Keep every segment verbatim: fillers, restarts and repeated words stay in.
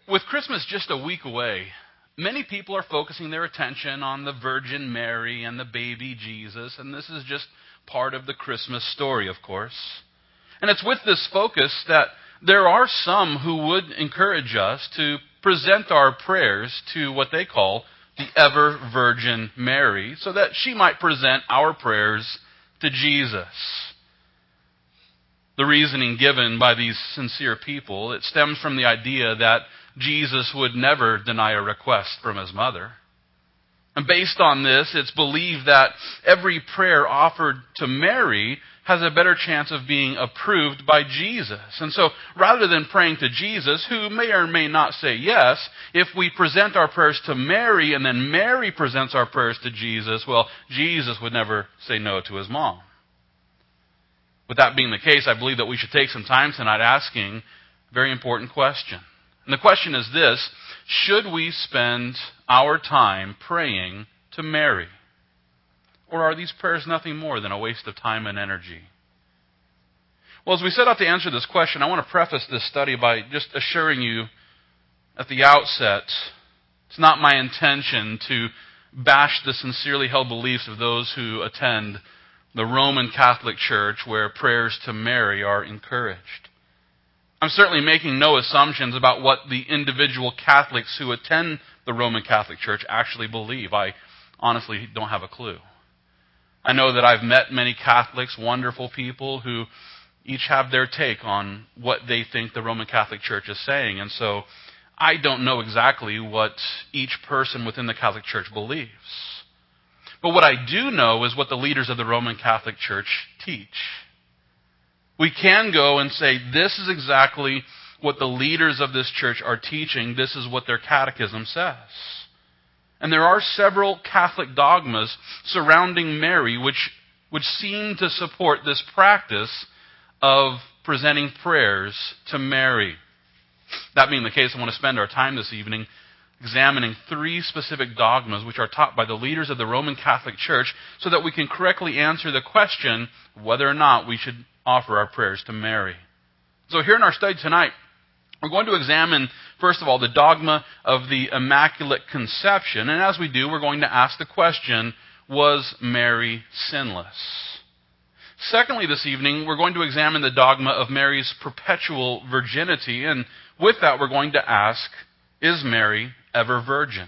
With Christmas just a week away, many people are focusing their attention on the Virgin Mary and the baby Jesus, and this is just part of the Christmas story, of course. And it's with this focus that there are some who would encourage us to present our prayers to what they call the Ever Virgin Mary, so that she might present our prayers to Jesus. The reasoning given by these sincere people, it stems from the idea that Jesus would never deny a request from his mother. And based on this, it's believed that every prayer offered to Mary has a better chance of being approved by Jesus. And so, rather than praying to Jesus, who may or may not say yes, if we present our prayers to Mary and then Mary presents our prayers to Jesus, well, Jesus would never say no to his mom. With that being the case, I believe that we should take some time tonight asking a very important question. And the question is this: should we spend our time praying to Mary? Or are these prayers nothing more than a waste of time and energy? Well, as we set out to answer this question, I want to preface this study by just assuring you at the outset, it's not my intention to bash the sincerely held beliefs of those who attend the Roman Catholic Church, where prayers to Mary are encouraged. I'm certainly making no assumptions about what the individual Catholics who attend the Roman Catholic Church actually believe. I honestly don't have a clue. I know that I've met many Catholics, wonderful people, who each have their take on what they think the Roman Catholic Church is saying. And so I don't know exactly what each person within the Catholic Church believes. But what I do know is what the leaders of the Roman Catholic Church teach. We can go and say, this is exactly what the leaders of this church are teaching. This is what their catechism says. And there are several Catholic dogmas surrounding Mary which, which seem to support this practice of presenting prayers to Mary. That being the case, I want to spend our time this evening examining three specific dogmas which are taught by the leaders of the Roman Catholic Church so that we can correctly answer the question whether or not we should offer our prayers to Mary. So here in our study tonight, we're going to examine, first of all, the dogma of the Immaculate Conception. And as we do, we're going to ask the question, was Mary sinless? Secondly, this evening, we're going to examine the dogma of Mary's perpetual virginity. And with that, we're going to ask, is Mary ever virgin?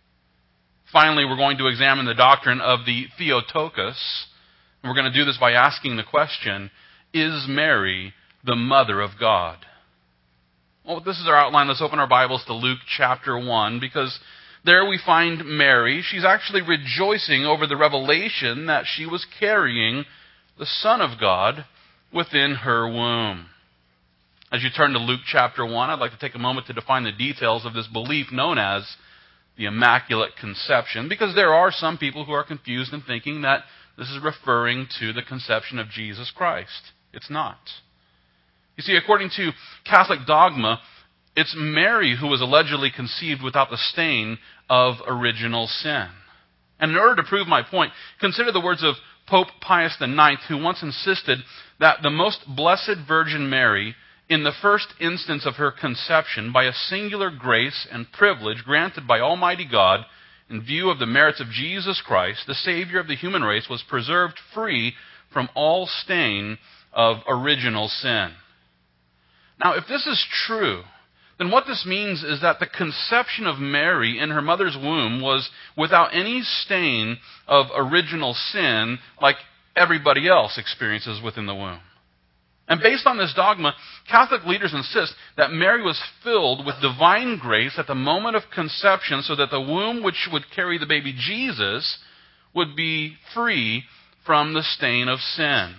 Finally, we're going to examine the doctrine of the Theotokos. And we're going to do this by asking the question, is Mary the Mother of God? Well, this is our outline. Let's open our Bibles to Luke chapter one, because there we find Mary. She's actually rejoicing over the revelation that she was carrying the Son of God within her womb. As you turn to Luke chapter one, I'd like to take a moment to define the details of this belief known as the Immaculate Conception, because there are some people who are confused in thinking that this is referring to the conception of Jesus Christ. It's not. You see, according to Catholic dogma, it's Mary who was allegedly conceived without the stain of original sin. And in order to prove my point, consider the words of Pope Pius the Ninth, who once insisted that the most blessed Virgin Mary, in the first instance of her conception, by a singular grace and privilege granted by Almighty God, in view of the merits of Jesus Christ, the Savior of the human race, was preserved free from all stain of original sin. Now, if this is true, then what this means is that the conception of Mary in her mother's womb was without any stain of original sin like everybody else experiences within the womb. And based on this dogma, Catholic leaders insist that Mary was filled with divine grace at the moment of conception so that the womb which would carry the baby Jesus would be free from the stain of sin.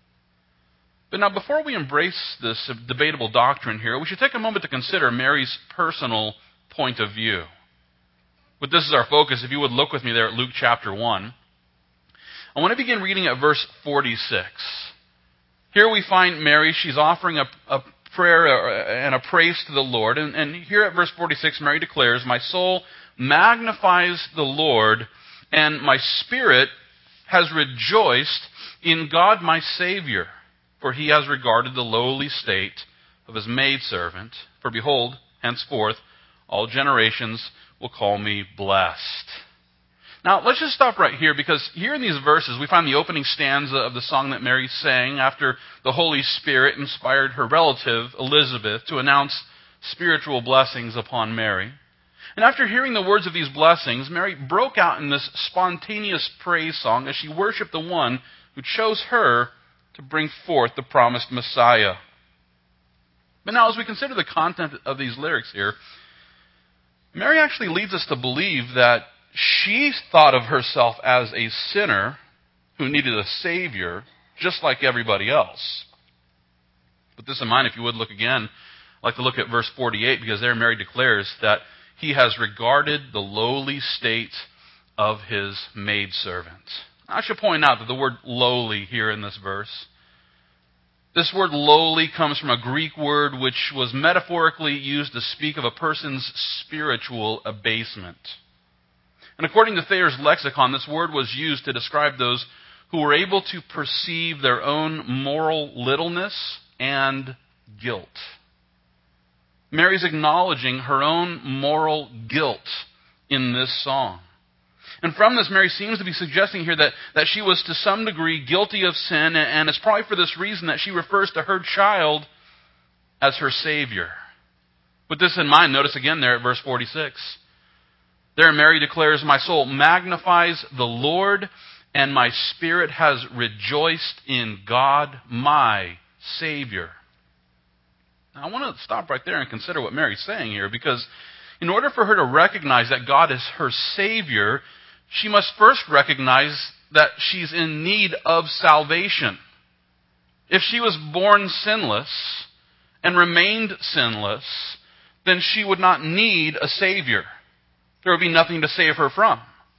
But now, before we embrace this debatable doctrine here, we should take a moment to consider Mary's personal point of view. But this is our focus. If you would look with me there at Luke chapter one. I want to begin reading at verse forty-six. Here we find Mary. She's offering a, a prayer and a praise to the Lord. And, and here at verse forty-six, Mary declares, "My soul magnifies the Lord, and my spirit has rejoiced in God my Savior. For he has regarded the lowly state of his maidservant. For behold, henceforth, All generations will call me blessed. Now, let's just stop right here, because here in these verses, we find the opening stanza of the song that Mary sang after the Holy Spirit inspired her relative, Elizabeth, to announce spiritual blessings upon Mary. And after hearing the words of these blessings, Mary broke out in this spontaneous praise song as she worshiped the one who chose her to bring forth the promised Messiah. But now, as we consider the content of these lyrics here, Mary actually leads us to believe that she thought of herself as a sinner who needed a Savior, just like everybody else. With this in mind, if you would look again, I'd like to look at verse forty-eight, because there Mary declares that he has regarded the lowly state of his maidservant. I should point out that the word lowly here in this verse, this word lowly comes from a Greek word which was metaphorically used to speak of a person's spiritual abasement. And according to Thayer's lexicon, this word was used to describe those who were able to perceive their own moral littleness and guilt. Mary's acknowledging her own moral guilt in this song. And from this, Mary seems to be suggesting here that, that she was to some degree guilty of sin, and it's probably for this reason that she refers to her child as her Savior. With this in mind, notice again there at verse forty-six. There Mary declares, "My soul magnifies the Lord, and my spirit has rejoiced in God, my Savior." Now, I want to stop right there and consider what Mary's saying here, because in order for her to recognize that God is her Savior, she must first recognize that she's in need of salvation. If she was born sinless and remained sinless, then she would not need a Savior. There would be nothing to save her from.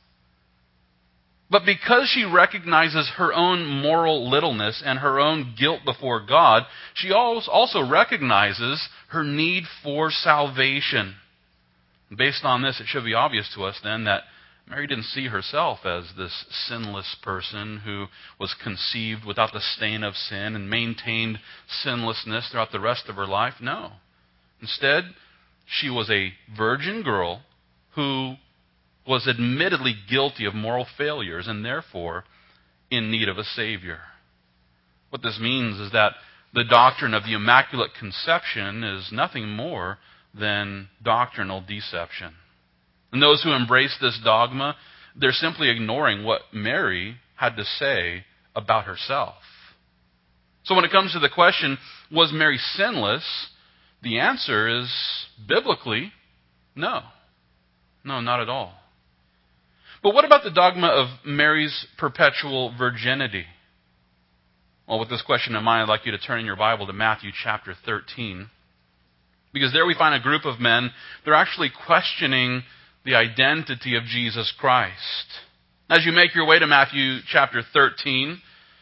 But because she recognizes her own moral littleness and her own guilt before God, she also recognizes her need for salvation. Based on this, it should be obvious to us then that Mary didn't see herself as this sinless person who was conceived without the stain of sin and maintained sinlessness throughout the rest of her life. No. Instead, she was a virgin girl who was admittedly guilty of moral failures and therefore in need of a Savior. What this means is that the doctrine of the Immaculate Conception is nothing more than doctrinal deception. And those who embrace this dogma, they're simply ignoring what Mary had to say about herself. So when it comes to the question, was Mary sinless? The answer is, biblically, no. No, not at all. But what about the dogma of Mary's perpetual virginity? Well, with this question in mind, I'd like you to turn in your Bible to Matthew chapter thirteen. Because there we find a group of men, they're actually questioning the identity of Jesus Christ. As you make your way to Matthew chapter thirteen,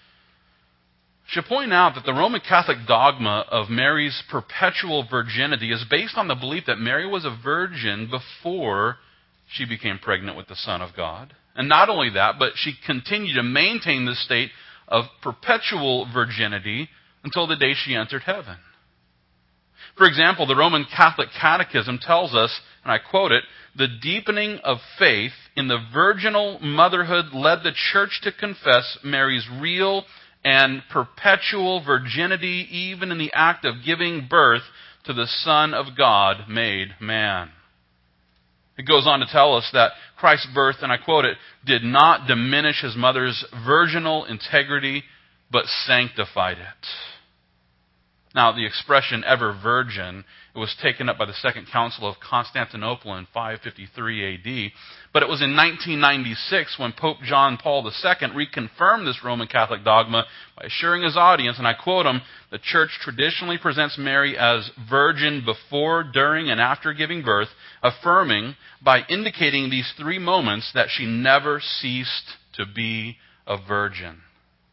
I should point out that the Roman Catholic dogma of Mary's perpetual virginity is based on the belief that Mary was a virgin before she became pregnant with the Son of God. And not only that, but she continued to maintain this state of perpetual virginity until the day she entered heaven. For example, the Roman Catholic Catechism tells us, and I quote it, "The deepening of faith in the virginal motherhood led the Church to confess Mary's real and perpetual virginity even in the act of giving birth to the Son of God made man." It goes on to tell us that Christ's birth, and I quote it, "did not diminish his mother's virginal integrity, but sanctified it." Now, the expression ever virgin, it was taken up by the Second Council of Constantinople in five fifty-three A D. But it was in nineteen ninety-six when Pope John Paul the Second reconfirmed this Roman Catholic dogma by assuring his audience, and I quote him, "The Church traditionally presents Mary as virgin before, during, and after giving birth, affirming by indicating these three moments that she never ceased to be a virgin."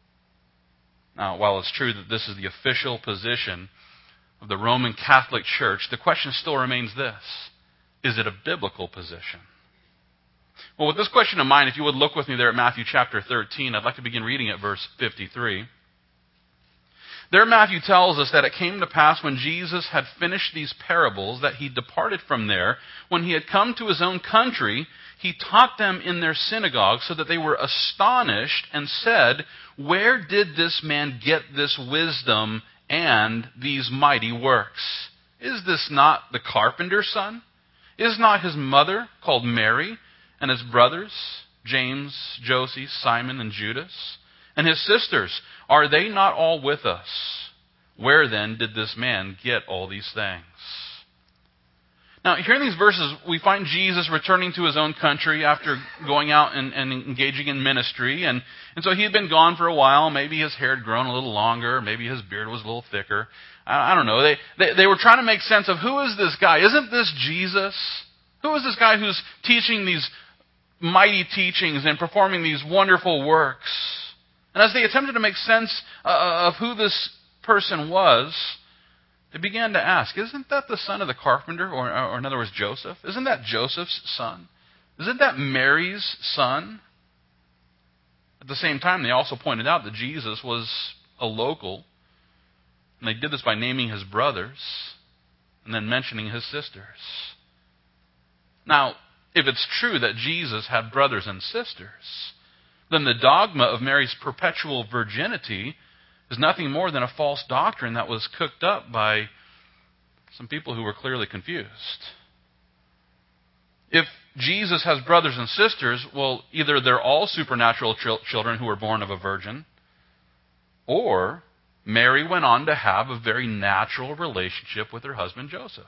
Now, while it's true that this is the official position of the Roman Catholic Church, the question still remains this: is it a biblical position? Well, with this question in mind, if you would look with me there at Matthew chapter thirteen, I'd like to begin reading at verse fifty-three. There Matthew tells us that it came to pass when Jesus had finished these parables that he departed from there. When he had come to his own country, he taught them in their synagogue so that they were astonished and said, "Where did this man get this wisdom and these mighty works? Is this not the carpenter's son? Is not his mother called Mary, and his brothers, James, Joseph, Simon, and Judas? And his sisters, are they not all with us? Where then did this man get all these things?" Now, here in these verses, we find Jesus returning to his own country after going out and, and engaging in ministry. And, and so he had been gone for a while. Maybe his hair had grown a little longer. Maybe his beard was a little thicker. I, I don't know. They, they, they were trying to make sense of, who is this guy? Isn't this Jesus? Who is this guy who's teaching these mighty teachings and performing these wonderful works? And as they attempted to make sense uh, of who this person was, they began to ask, isn't that the son of the carpenter? Or, or in other words, Joseph? Isn't that Joseph's son? Isn't that Mary's son? At the same time, they also pointed out that Jesus was a local. And they did this by naming his brothers and then mentioning his sisters. Now, if it's true that Jesus had brothers and sisters, then the dogma of Mary's perpetual virginity is nothing more than a false doctrine that was cooked up by some people who were clearly confused. If Jesus has brothers and sisters, well, either they're all supernatural ch- children who were born of a virgin, or Mary went on to have a very natural relationship with her husband Joseph.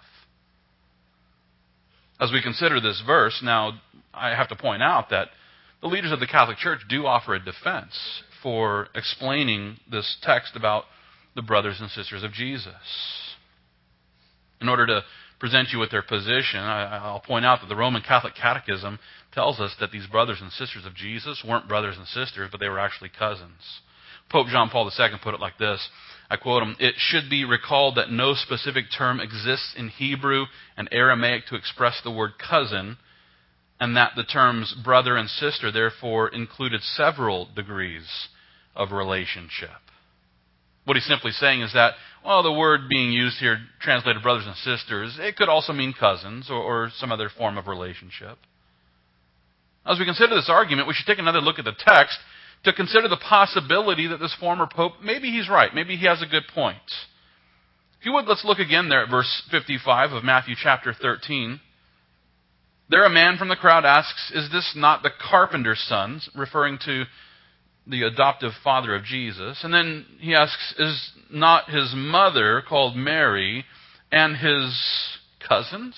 As we consider this verse, now I have to point out that the leaders of the Catholic Church do offer a defense for explaining this text about the brothers and sisters of Jesus. In order to present you with their position, I, I'll point out that the Roman Catholic Catechism tells us that these brothers and sisters of Jesus weren't brothers and sisters, but they were actually cousins. Pope John Paul the Second put it like this, I quote him, "It should be recalled that no specific term exists in Hebrew and Aramaic to express the word cousin, and that the terms brother and sister therefore included several degrees of relationship." What he's simply saying is that, well, the word being used here, translated brothers and sisters, it could also mean cousins or, or some other form of relationship. As we consider this argument, we should take another look at the text to consider the possibility that this former pope, maybe he's right, maybe he has a good point. If you would, let's look again there at verse fifty-five of Matthew chapter thirteen. There a man from the crowd asks, "Is this not the carpenter's son?" referring to the adoptive father of Jesus. And then he asks, "Is not his mother called Mary and his cousins?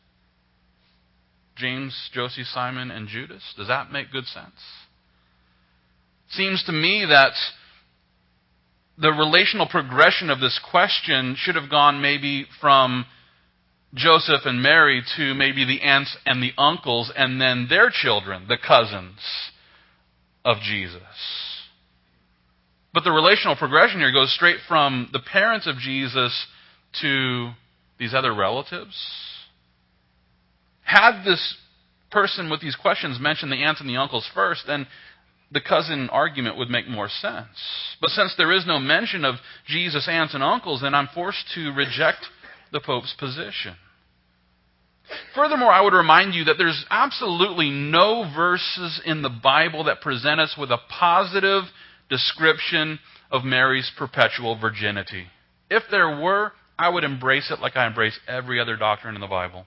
James, Joseph, Simon, and Judas?" Does that make good sense? Seems to me that the relational progression of this question should have gone maybe from Joseph and Mary to maybe the aunts and the uncles and then their children, the cousins of Jesus. But the relational progression here goes straight from the parents of Jesus to these other relatives. Had this person with these questions mentioned the aunts and the uncles first, then the cousin argument would make more sense. But since there is no mention of Jesus' aunts and uncles, then I'm forced to reject the Pope's position. Furthermore, I would remind you that there's absolutely no verses in the Bible that present us with a positive description of Mary's perpetual virginity. If there were, I would embrace it like I embrace every other doctrine in the Bible.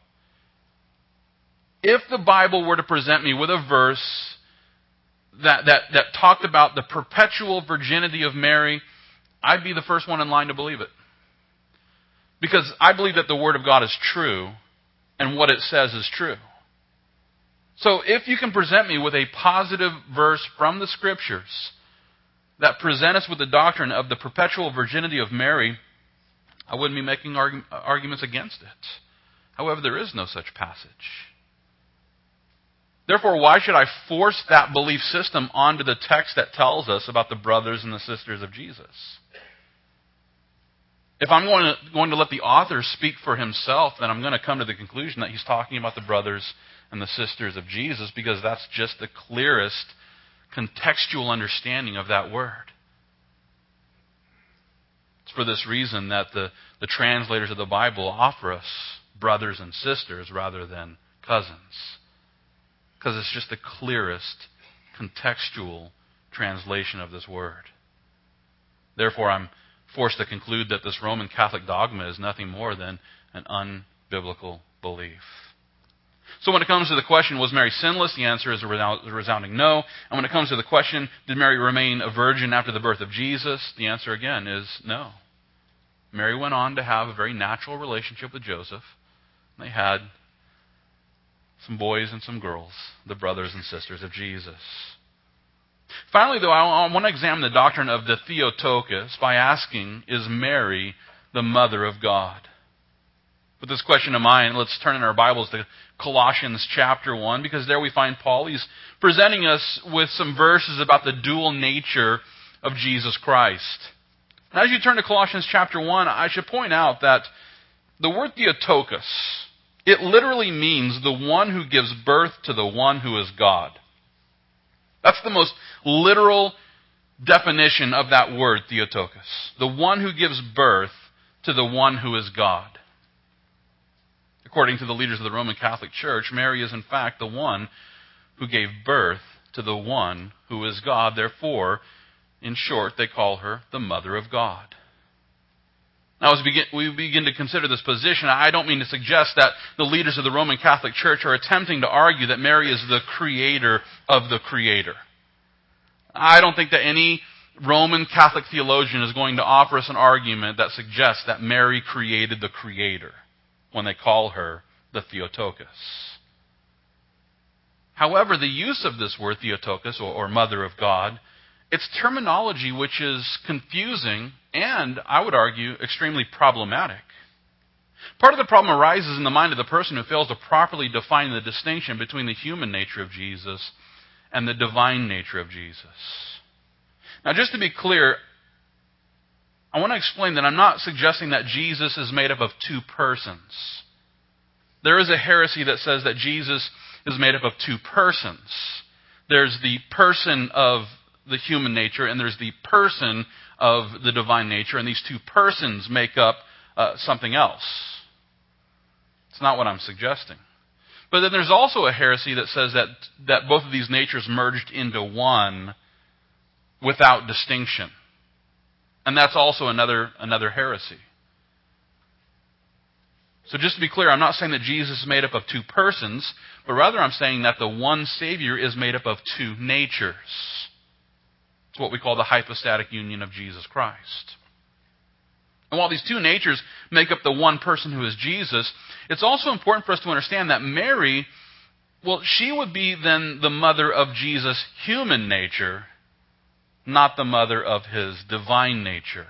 If the Bible were to present me with a verse that, that, that talked about the perpetual virginity of Mary, I'd be the first one in line to believe it. Because I believe that the Word of God is true, and what it says is true. So if you can present me with a positive verse from the Scriptures that present us with the doctrine of the perpetual virginity of Mary, I wouldn't be making argu- arguments against it. However, there is no such passage. Therefore, why should I force that belief system onto the text that tells us about the brothers and the sisters of Jesus? If I'm going to, going to let the author speak for himself, then I'm going to come to the conclusion that he's talking about the brothers and the sisters of Jesus, because that's just the clearest contextual understanding of that word. It's for this reason that the, the translators of the Bible offer us brothers and sisters rather than cousins. Because it's just the clearest contextual translation of this word. Therefore, I'm forced to conclude that this Roman Catholic dogma is nothing more than an unbiblical belief. So when it comes to the question, was Mary sinless? The answer is a resounding no. And when it comes to the question, did Mary remain a virgin after the birth of Jesus? The answer again is no. Mary went on to have a very natural relationship with Joseph. They had some boys and some girls, the brothers and sisters of Jesus. Finally, though, I want to examine the doctrine of the Theotokos by asking, is Mary the mother of God? With this question in mind, let's turn in our Bibles to Colossians chapter one, because there we find Paul. He's presenting us with some verses about the dual nature of Jesus Christ. And as you turn to Colossians chapter one, I should point out that the word Theotokos, it literally means the one who gives birth to the one who is God. That's the most literal definition of that word, Theotokos. The one who gives birth to the one who is God. According to the leaders of the Roman Catholic Church, Mary is in fact the one who gave birth to the one who is God. Therefore, in short, they call her the Mother of God. Now, as we begin, we begin to consider this position, I don't mean to suggest that the leaders of the Roman Catholic Church are attempting to argue that Mary is the creator of the Creator. I don't think that any Roman Catholic theologian is going to offer us an argument that suggests that Mary created the Creator when they call her the Theotokos. However, the use of this word Theotokos, or, or Mother of God, it's terminology which is confusing and, I would argue, extremely problematic. Part of the problem arises in the mind of the person who fails to properly define the distinction between the human nature of Jesus and the divine nature of Jesus. Now, just to be clear, I want to explain that I'm not suggesting that Jesus is made up of two persons. There is a heresy that says that Jesus is made up of two persons. There's the person of the human nature, and there's the person of the divine nature, and these two persons make up uh, something else. It's not what I'm suggesting. But then there's also a heresy that says that, that both of these natures merged into one without distinction. And that's also another, another heresy. So just to be clear, I'm not saying that Jesus is made up of two persons, but rather I'm saying that the one Savior is made up of two natures. It's what we call the hypostatic union of Jesus Christ. And while these two natures make up the one person who is Jesus, it's also important for us to understand that Mary, well, she would be then the mother of Jesus' human nature, not the mother of his divine nature.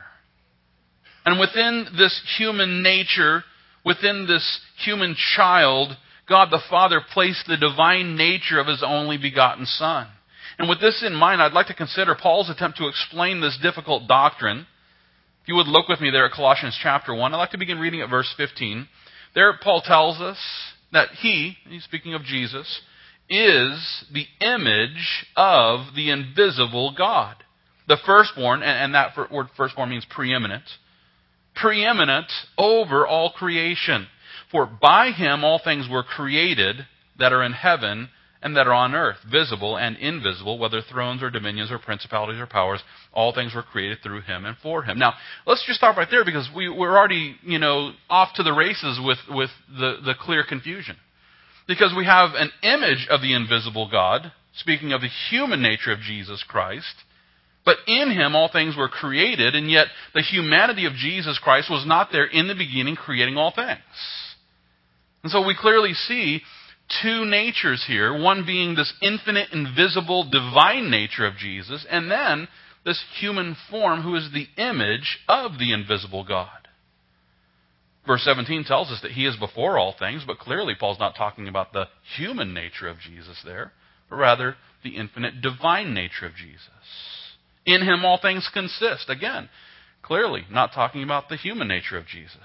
And within this human nature, within this human child, God the Father placed the divine nature of his only begotten Son. And with this in mind, I'd like to consider Paul's attempt to explain this difficult doctrine. If you would look with me there at Colossians chapter one, I'd like to begin reading at verse fifteen. There Paul tells us that he, he's speaking of Jesus, is the image of the invisible God. The firstborn, and that word firstborn means preeminent, preeminent over all creation. For by him all things were created that are in heaven and that are on earth, visible and invisible, whether thrones or dominions or principalities or powers, all things were created through him and for him. Now, let's just stop right there because we, we're already, you know, off to the races with, with the, the clear confusion. Because we have an image of the invisible God, speaking of the human nature of Jesus Christ, but in him all things were created, and yet the humanity of Jesus Christ was not there in the beginning creating all things. And so we clearly see two natures here, one being this infinite, invisible, divine nature of Jesus, and then this human form who is the image of the invisible God. Verse seventeen tells us that he is before all things, but clearly Paul's not talking about the human nature of Jesus there, but rather the infinite divine nature of Jesus. In him all things consist. Again, clearly not talking about the human nature of Jesus.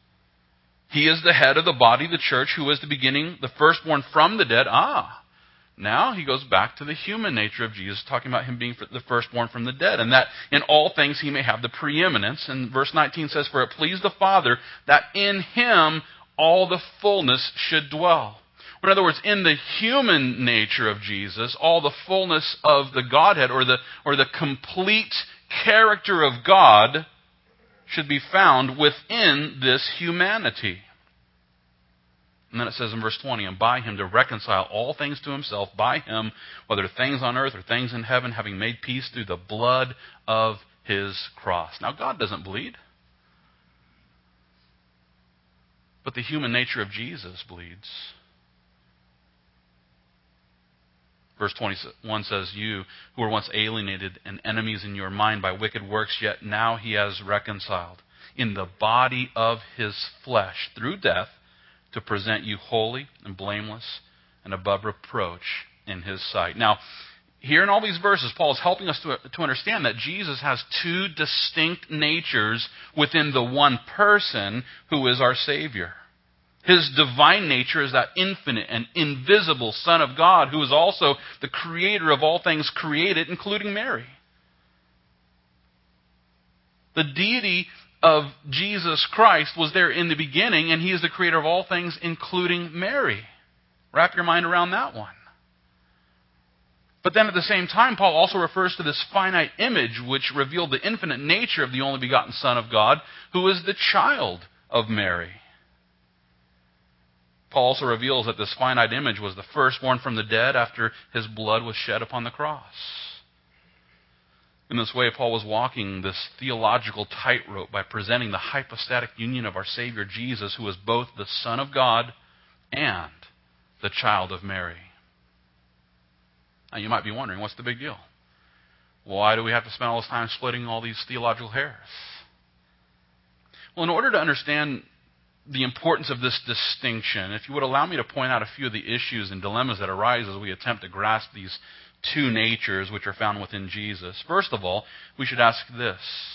He is the head of the body, the church, who is the beginning, the firstborn from the dead. Ah, Now he goes back to the human nature of Jesus, talking about him being the firstborn from the dead, and that in all things he may have the preeminence. And verse nineteen says, "For it pleased the Father that in him all the fullness should dwell." In other words, in the human nature of Jesus, all the fullness of the Godhead, or the, or the complete character of God, should be found within this humanity. And then it says in verse twenty, "And by him to reconcile all things to himself, by him, whether things on earth or things in heaven, having made peace through the blood of his cross." Now, God doesn't bleed, but the human nature of Jesus bleeds. Verse twenty-one says, "You who were once alienated and enemies in your mind by wicked works, yet now he has reconciled in the body of his flesh through death to present you holy and blameless and above reproach in his sight." Now, here in all these verses, Paul is helping us to, to understand that Jesus has two distinct natures within the one person who is our Savior. His divine nature is that infinite and invisible Son of God, who is also the creator of all things created, including Mary. The deity of Jesus Christ was there in the beginning, and he is the creator of all things, including Mary. Wrap your mind around that one. But then at the same time, Paul also refers to this finite image which revealed the infinite nature of the only begotten Son of God, who is the child of Mary. Paul also reveals that this finite image was the firstborn from the dead after his blood was shed upon the cross. In this way, Paul was walking this theological tightrope by presenting the hypostatic union of our Savior Jesus, who is both the Son of God and the child of Mary. Now, you might be wondering, what's the big deal? Why do we have to spend all this time splitting all these theological hairs? Well, in order to understand the importance of this distinction, if you would allow me to point out a few of the issues and dilemmas that arise as we attempt to grasp these two natures which are found within Jesus. First of all, we should ask this: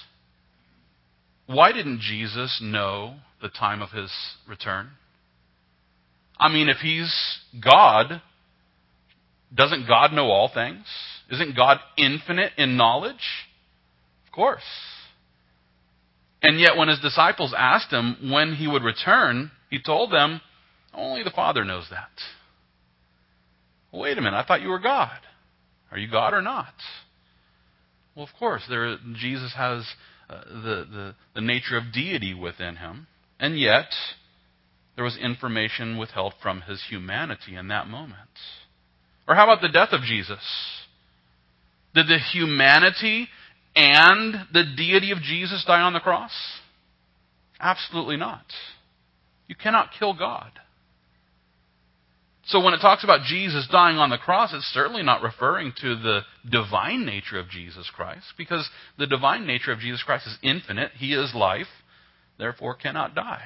why didn't Jesus know the time of his return? I mean, if he's God, doesn't God know all things? Isn't God infinite in knowledge? Of course. And yet when his disciples asked him when he would return, he told them, only the Father knows that. Wait a minute, I thought you were God. Are you God or not? Well, of course, there, Jesus has uh, the, the, the nature of deity within him, and yet there was information withheld from his humanity in that moment. Or how about the death of Jesus? Did the humanity and the deity of Jesus die on the cross? Absolutely not. You cannot kill God. So when it talks about Jesus dying on the cross, it's certainly not referring to the divine nature of Jesus Christ, because the divine nature of Jesus Christ is infinite. He is life, therefore cannot die.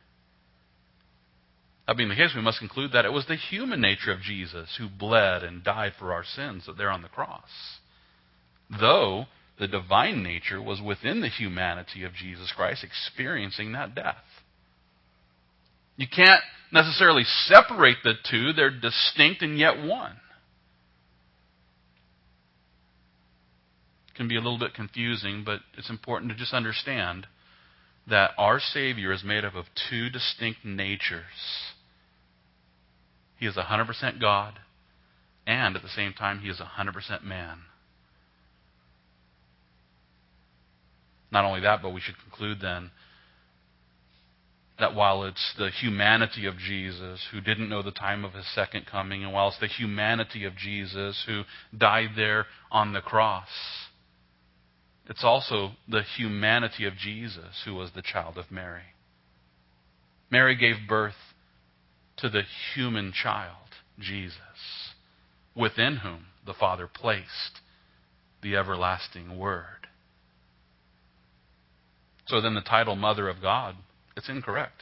That being the case, we must conclude that it was the human nature of Jesus who bled and died for our sins there on the cross, though the divine nature was within the humanity of Jesus Christ, experiencing that death. You can't necessarily separate the two. They're distinct and yet one. It can be a little bit confusing, but it's important to just understand that our Savior is made up of two distinct natures. He is one hundred percent God, and at the same time, he is one hundred percent man. Not only that, but we should conclude then that while it's the humanity of Jesus who didn't know the time of his second coming, and while it's the humanity of Jesus who died there on the cross, it's also the humanity of Jesus who was the child of Mary. Mary gave birth to the human child, Jesus, within whom the Father placed the everlasting Word. So then the title Mother of God, it's incorrect.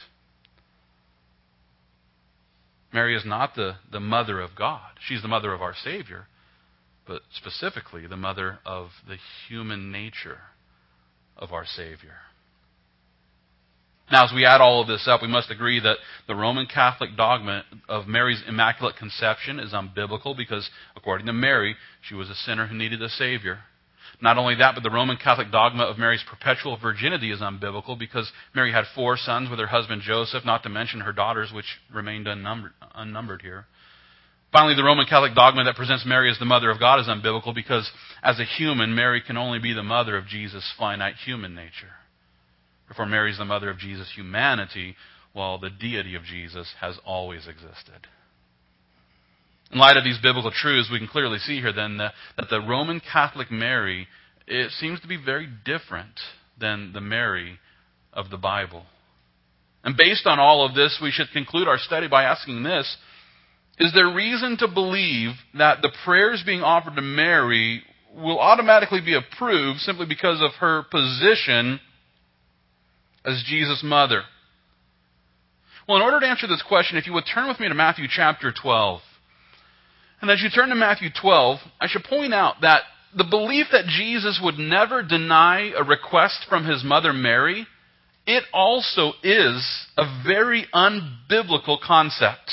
Mary is not the, the mother of God. She's the mother of our Savior, but specifically the mother of the human nature of our Savior. Now, as we add all of this up, we must agree that the Roman Catholic dogma of Mary's Immaculate Conception is unbiblical because, according to Mary, she was a sinner who needed a Savior. Not only that, but the Roman Catholic dogma of Mary's perpetual virginity is unbiblical because Mary had four sons with her husband Joseph, not to mention her daughters, which remained unnumbered, unnumbered here. Finally, the Roman Catholic dogma that presents Mary as the mother of God is unbiblical because, as a human, Mary can only be the mother of Jesus' finite human nature. Therefore, Mary is the mother of Jesus' humanity, while the deity of Jesus has always existed. In light of these biblical truths, we can clearly see here then that, that the Roman Catholic Mary, it seems to be very different than the Mary of the Bible. And based on all of this, we should conclude our study by asking this: is there reason to believe that the prayers being offered to Mary will automatically be approved simply because of her position as Jesus' mother? Well, in order to answer this question, if you would turn with me to Matthew chapter twelve. And as you turn to Matthew twelve, I should point out that the belief that Jesus would never deny a request from his mother Mary, it also is a very unbiblical concept.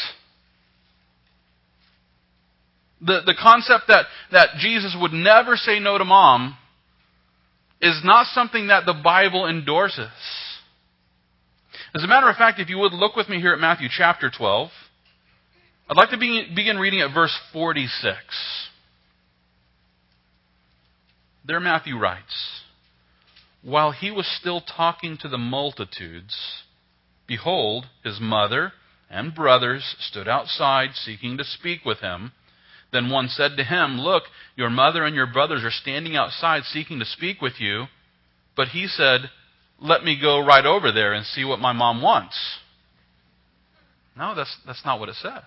The, the concept that, that Jesus would never say no to mom is not something that the Bible endorses. As a matter of fact, if you would look with me here at Matthew chapter twelve, I'd like to be, begin reading at verse forty-six. There Matthew writes, "While he was still talking to the multitudes, behold, his mother and brothers stood outside seeking to speak with him. Then one said to him, 'Look, your mother and your brothers are standing outside seeking to speak with you.' But he said, 'Let me go right over there and see what my mom wants.'" No, that's, that's not what it says.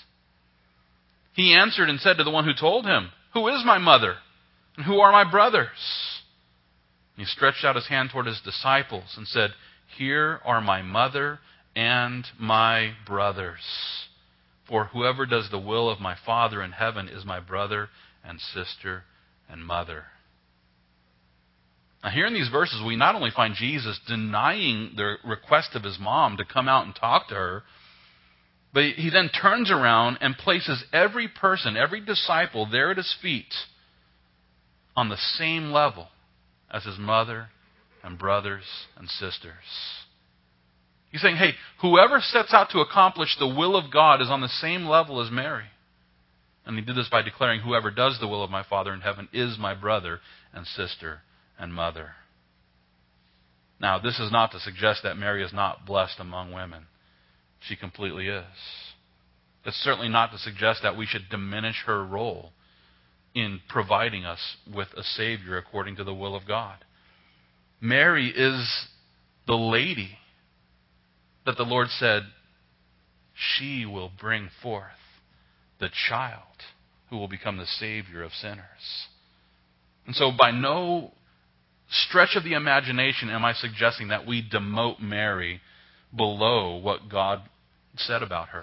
He answered and said to the one who told him, "Who is my mother? And who are my brothers?" And he stretched out his hand toward his disciples and said, "Here are my mother and my brothers. For whoever does the will of my Father in heaven is my brother and sister and mother." Now, here in these verses, we not only find Jesus denying the request of his mom to come out and talk to her, but he then turns around and places every person, every disciple there at his feet on the same level as his mother and brothers and sisters. He's saying, hey, whoever sets out to accomplish the will of God is on the same level as Mary. And he did this by declaring, whoever does the will of my Father in heaven is my brother and sister and mother. Now, this is not to suggest that Mary is not blessed among women. She completely is. It's certainly not to suggest that we should diminish her role in providing us with a Savior according to the will of God. Mary is the lady that the Lord said, she will bring forth the child who will become the Savior of sinners. And so by no stretch of the imagination am I suggesting that we demote Mary below what God said about her.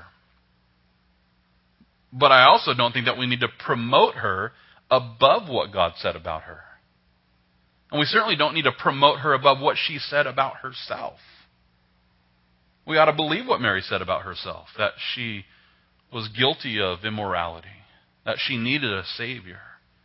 But I also don't think that we need to promote her above what God said about her. And we certainly don't need to promote her above what she said about herself. We ought to believe what Mary said about herself, that she was guilty of immorality, that she needed a Savior.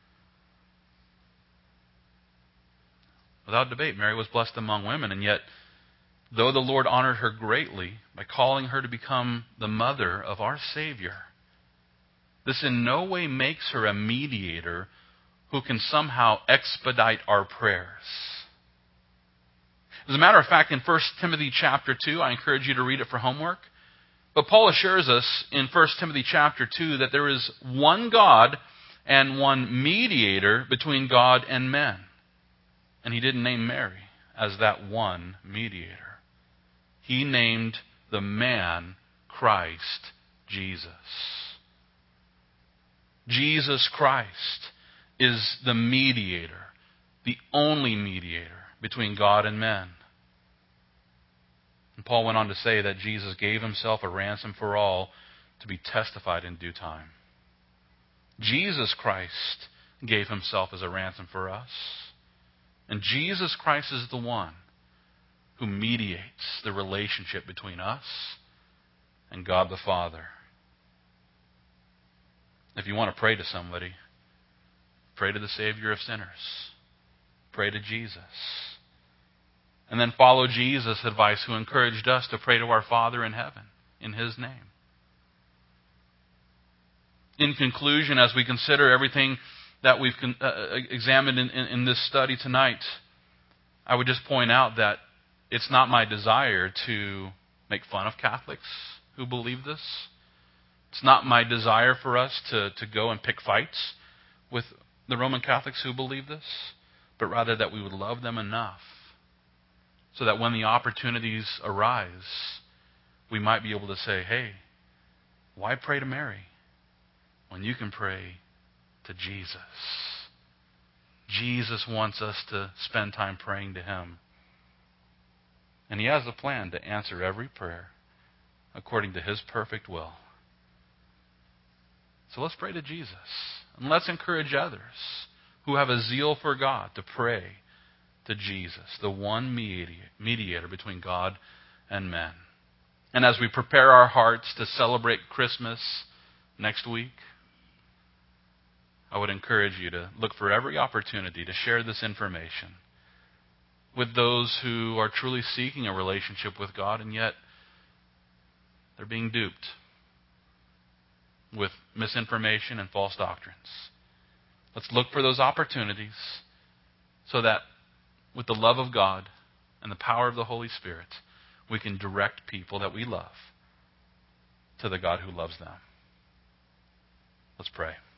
Without debate, Mary was blessed among women, and yet, though the Lord honored her greatly by calling her to become the mother of our Savior, this in no way makes her a mediator who can somehow expedite our prayers. As a matter of fact, in First Timothy chapter two, I encourage you to read it for homework, but Paul assures us in First Timothy chapter two that there is one God and one mediator between God and men. And he didn't name Mary as that one mediator. He named the man Christ Jesus. Jesus Christ is the mediator, the only mediator between God and men. And Paul went on to say that Jesus gave himself a ransom for all to be testified in due time. Jesus Christ gave himself as a ransom for us. And Jesus Christ is the one who mediates the relationship between us and God the Father. If you want to pray to somebody, pray to the Savior of sinners. Pray to Jesus. And then follow Jesus' advice, who encouraged us to pray to our Father in heaven in His name. In conclusion, as we consider everything that we've uh, examined in, in, in this study tonight, I would just point out that it's not my desire to make fun of Catholics who believe this. It's not my desire for us to, to go and pick fights with the Roman Catholics who believe this, but rather that we would love them enough so that when the opportunities arise, we might be able to say, hey, why pray to Mary when you can pray to Jesus? Jesus wants us to spend time praying to Him. And He has a plan to answer every prayer according to His perfect will. So let's pray to Jesus. And let's encourage others who have a zeal for God to pray to Jesus, the one mediator between God and men. And as we prepare our hearts to celebrate Christmas next week, I would encourage you to look for every opportunity to share this information with those who are truly seeking a relationship with God, and yet they're being duped with misinformation and false doctrines. Let's look for those opportunities so that with the love of God and the power of the Holy Spirit, we can direct people that we love to the God who loves them. Let's pray.